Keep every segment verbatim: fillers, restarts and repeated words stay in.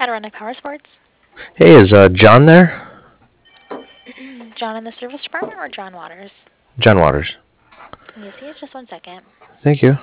Adirondack Power Sports. Hey, is uh, John there? John in the service department or John Waters? John Waters. Yes, he is. Just one second. Thank you.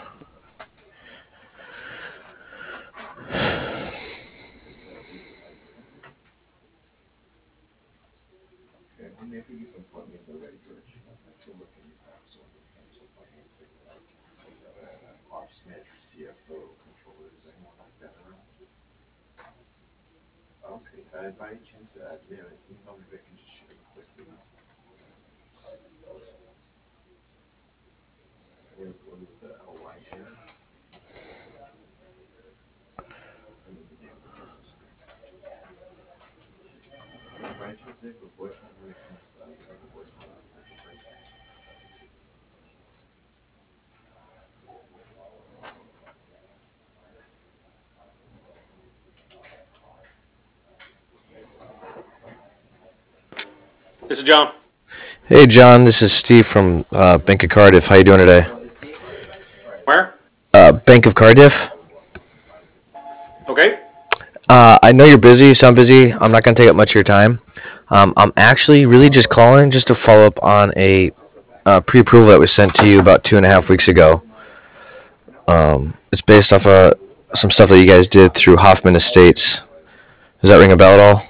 This is John. Hey, John. This is Steve from uh, Bank of Cardiff. How you doing today? Where? Uh, Bank of Cardiff. Okay. Uh, I know you're busy. You sound busy. I'm not going to take up much of your time. Um, I'm actually really just calling just to follow up on a uh, pre-approval that was sent to you about two and a half weeks ago. Um, it's based off of some stuff that you guys did through Hoffman Estates. Does that ring a bell at all?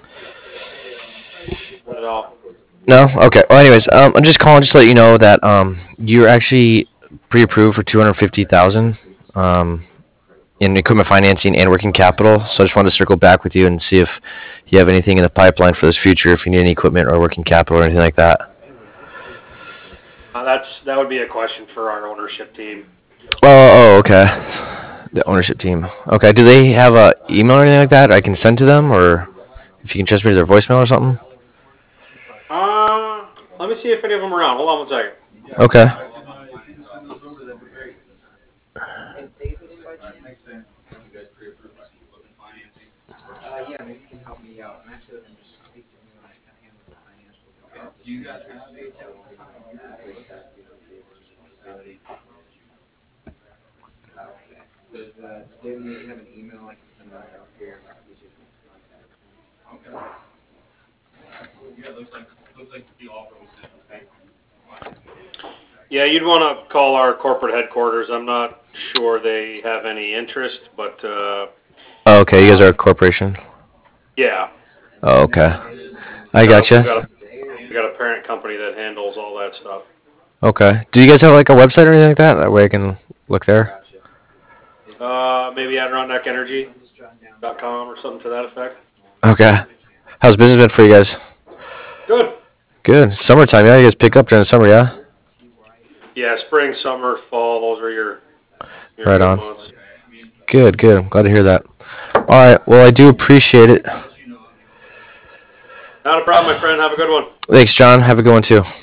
Not at all. No? Okay. Well, anyways, um, I'm just calling just to let you know that um, you're actually pre-approved for two hundred fifty thousand dollars um, in equipment financing and working capital. So I just wanted to circle back with you and see if you have anything in the pipeline for this future, if you need any equipment or working capital or anything like that. Uh, that's that would be a question for our ownership team. Oh, oh, okay. The ownership team. Okay. Do they have a email or anything like that I can send to them, or if you can transfer me their voicemail or something? Uh, let me see if any of them are around. Hold on one second. Okay. Yeah, you'd want to call our corporate headquarters. I'm not sure they have any interest, but uh, Oh, okay. You guys are a corporation. yeah. Oh, okay. We I got a, we gotcha. got a we got a parent company that handles all that stuff. Okay. Do you guys have like a website or anything like that? That way I can look there. Uh, maybe Adirondack Energy dot com or something to that effect. Okay. How's business been for you guys? Good. Good. Summertime, yeah. You guys pick up during the summer, yeah. Yeah, spring, summer, fall. Those are your your Right good on. months. Good, good. I'm glad to hear that. All right. Well, I do appreciate it. Not a problem, my friend. Have a good one. Thanks, John. Have a good one too.